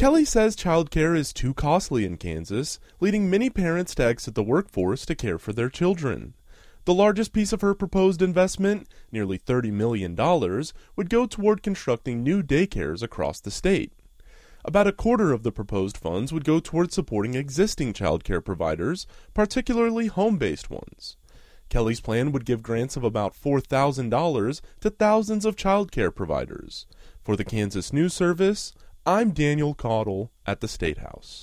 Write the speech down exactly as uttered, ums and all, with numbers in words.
Kelly says childcare is too costly in Kansas, leading many parents to exit the workforce to care for their children. The largest piece of her proposed investment, nearly thirty million dollars, would go toward constructing new daycares across the state. About a quarter of the proposed funds would go toward supporting existing childcare providers, particularly home-based ones. Kelly's plan would give grants of about four thousand dollars to thousands of childcare providers. For the Kansas News Service, I'm Daniel Caudle at the State House.